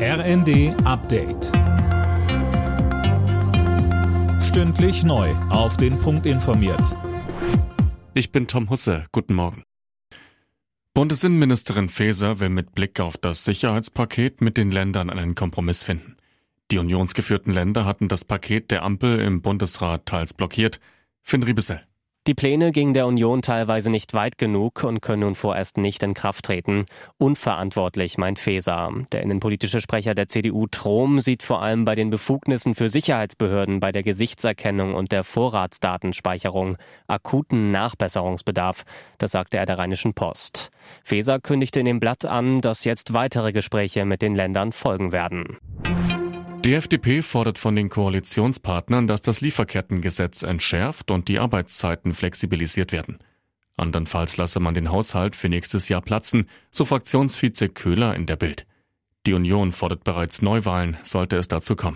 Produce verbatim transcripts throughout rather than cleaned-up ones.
R N D Update. Stündlich neu auf den Punkt informiert. Ich bin Tom Husse. Guten Morgen. Bundesinnenministerin Faeser will mit Blick auf das Sicherheitspaket mit den Ländern einen Kompromiss finden. Die unionsgeführten Länder hatten das Paket der Ampel im Bundesrat teils blockiert. Finn Riebesell. Die Pläne gingen der Union teilweise nicht weit genug und können nun vorerst nicht in Kraft treten. Unverantwortlich, meint Faeser. Der innenpolitische Sprecher der C D U Trom sieht vor allem bei den Befugnissen für Sicherheitsbehörden bei der Gesichtserkennung und der Vorratsdatenspeicherung akuten Nachbesserungsbedarf. Das sagte er der Rheinischen Post. Faeser kündigte in dem Blatt an, dass jetzt weitere Gespräche mit den Ländern folgen werden. Die F D P fordert von den Koalitionspartnern, dass das Lieferkettengesetz entschärft und die Arbeitszeiten flexibilisiert werden. Andernfalls lasse man den Haushalt für nächstes Jahr platzen, so Fraktionsvize Köhler in der Bild. Die Union fordert bereits Neuwahlen, sollte es dazu kommen.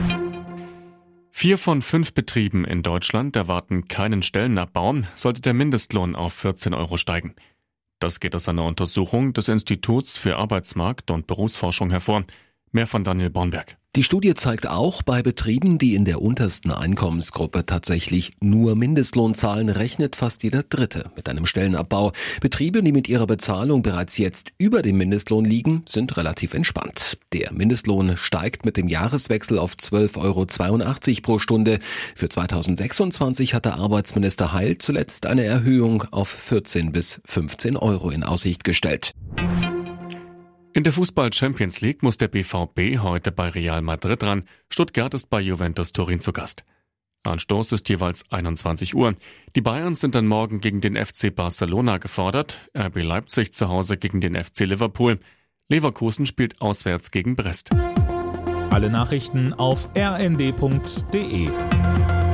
Vier von fünf Betrieben in Deutschland erwarten keinen Stellenabbau, sollte der Mindestlohn auf vierzehn Euro steigen. Das geht aus einer Untersuchung des Instituts für Arbeitsmarkt und Berufsforschung hervor. Mehr von Daniel Bornberg. Die Studie zeigt auch, bei Betrieben, die in der untersten Einkommensgruppe tatsächlich nur Mindestlohn zahlen, rechnet fast jeder Dritte mit einem Stellenabbau. Betriebe, die mit ihrer Bezahlung bereits jetzt über dem Mindestlohn liegen, sind relativ entspannt. Der Mindestlohn steigt mit dem Jahreswechsel auf zwölf Euro zweiundachtzig pro Stunde. Für zweitausendsechsundzwanzig hat der Arbeitsminister Heil zuletzt eine Erhöhung auf vierzehn bis fünfzehn Euro in Aussicht gestellt. In der Fußball-Champions League muss der B V B heute bei Real Madrid ran. Stuttgart ist bei Juventus Turin zu Gast. Anstoß ist jeweils einundzwanzig Uhr. Die Bayern sind dann morgen gegen den F C Barcelona gefordert. R B Leipzig zu Hause gegen den F C Liverpool. Leverkusen spielt auswärts gegen Brest. Alle Nachrichten auf r n d punkt d e.